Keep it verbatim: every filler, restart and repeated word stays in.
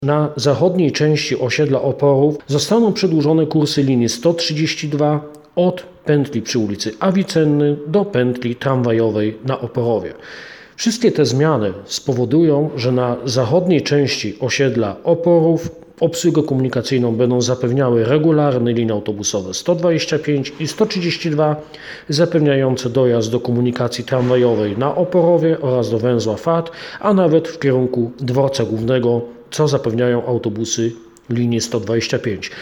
Na zachodniej części osiedla Oporów zostaną przedłużone kursy linii sto trzydzieści dwa od pętli przy ulicy Avicenny do pętli tramwajowej na Oporowie. Wszystkie te zmiany spowodują, że na zachodniej części osiedla Oporów obsługę komunikacyjną będą zapewniały regularne linie autobusowe sto dwadzieścia pięć i sto trzydzieści dwa, zapewniające dojazd do komunikacji tramwajowej na Oporowie oraz do węzła F A T, a nawet w kierunku dworca głównego, co zapewniają autobusy linii sto dwadzieścia pięć.